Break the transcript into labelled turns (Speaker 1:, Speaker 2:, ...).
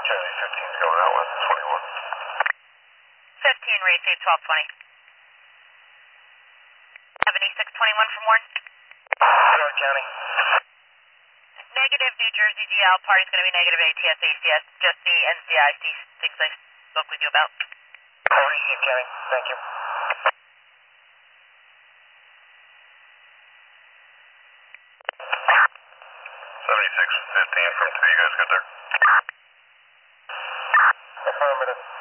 Speaker 1: Charlie 15's going out with 21.
Speaker 2: 15, receive 1220. 7621 from Warren.
Speaker 1: New York County.
Speaker 2: Negative New Jersey GL, party's going to be negative ATS ACS, just the NCIC, things I spoke with you about.
Speaker 1: Receive County, thank you. 7615 from 2, you guys good there?
Speaker 3: Affirmative.